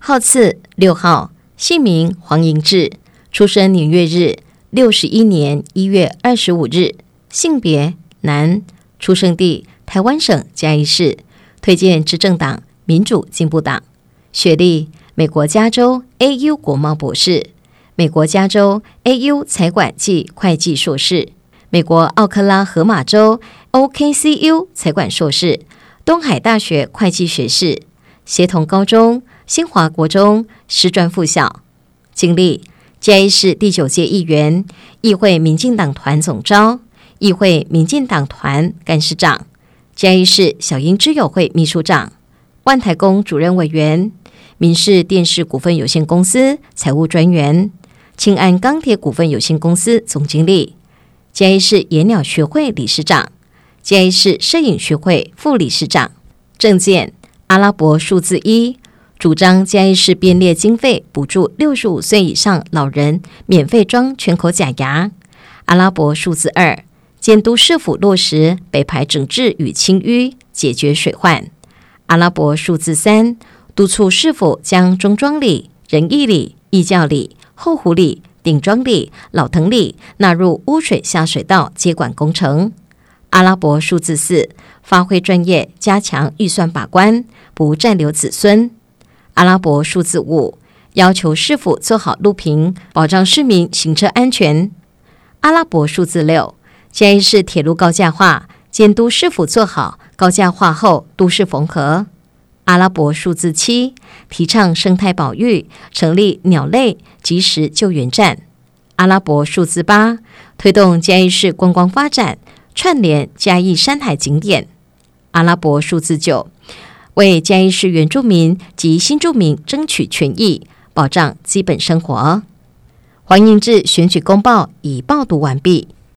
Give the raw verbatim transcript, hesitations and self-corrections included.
号次六号，姓名黄迎志，出生年月日六十一年一月二十五日，性别男，出生地台湾省嘉义市，推荐执政党民主进步党，学历美国加州 A U 国贸博士，美国加州 A U 财管暨会计硕士，美国奥克拉荷马州 O K C U 财管硕士，东海大学会计学士，协同高中、新华国中师专附小。经历嘉义市第九届议员、议会民进党团总召、议会民进党团干事长、嘉义市小英之友会秘书长、万台宫主任委员、民视电视股份有限公司财务专员、庆安钢铁股份有限公司总经理、嘉义市野鸟学会理事长、嘉义市摄影学会副理事长。政见阿拉伯数字一，主张嘉义市编列经费补助六十五岁以上老人免费装全口假牙。阿拉伯数字二，监督市府落实北排整治与清淤，解决水患。阿拉伯数字三，督促市府将中庄里、仁义里、义教里、后湖里、顶庄里、老藤里纳入污水下水道接管工程。阿拉伯数字四，发挥专业，加强预算把关，不暂留子孙。阿拉伯数字五，要求市府做好路平，保障市民行车安全。阿拉伯数字六，嘉义市铁路高架化，监督市府做好高架化后都市缝合。阿拉伯数字七，提倡生态保育，成立鸟类及时救援站。阿拉伯数字八，推动嘉义市观光发展，串联嘉义山海景点。阿拉伯数字九，为嘉义市原住民及新住民争取权益，保障基本生活。黄迎志选举公报已报读完毕。